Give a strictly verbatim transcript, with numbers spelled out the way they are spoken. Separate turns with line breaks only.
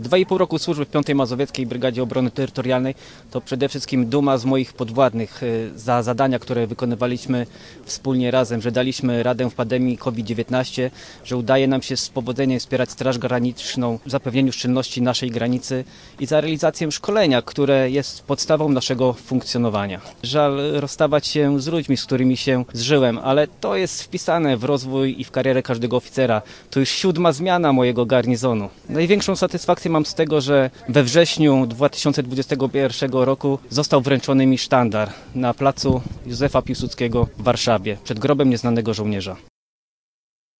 Dwa i pół roku służby w piątej Mazowieckiej Brygadzie Obrony Terytorialnej to przede wszystkim duma z moich podwładnych za zadania, które wykonywaliśmy wspólnie razem, że daliśmy radę w pandemii COVID dziewiętnaście, że udaje nam się z powodzeniem wspierać Straż Graniczną w zapewnieniu szczelności naszej granicy i za realizację szkolenia, które jest podstawą naszego funkcjonowania. Żal rozstawać się z ludźmi, z którymi się zżyłem, ale to jest wpisane w rozwój i w karierę każdego oficera. To już siódma zmiana mojego garnizonu. Największą satysfakcję mam z tego, że we wrześniu dwa tysiące dwudziestego pierwszego roku został wręczony mi sztandar na placu Józefa Piłsudskiego w Warszawie przed grobem nieznanego żołnierza.